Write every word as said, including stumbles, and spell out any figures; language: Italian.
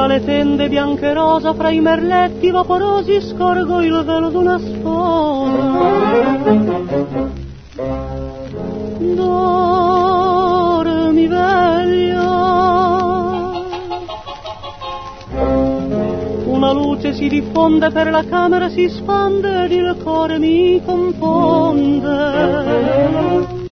Tra le tende bianche e rosa, fra i merletti vaporosi, scorgo il velo d'una sposa. Dormi veglia, una luce si diffonde per la camera, si spande ed il cuore mi confonde.